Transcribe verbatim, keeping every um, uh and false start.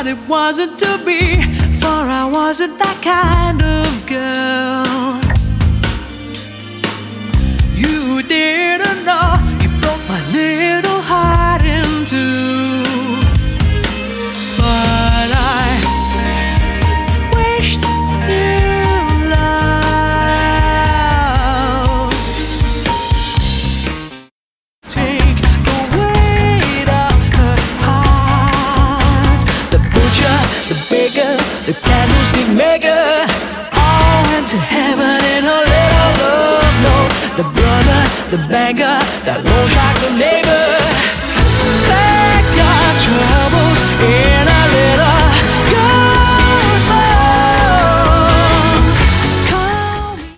but it wasn't to be, for I wasn't that kind of girl. You didn't know, you broke my little heart in two. But I wished you love. Take the weight of her heart. The butcher, the baker, the candlestick maker, all went to heaven in her little love note. The brother, the banker, that loan shark, the neighbor.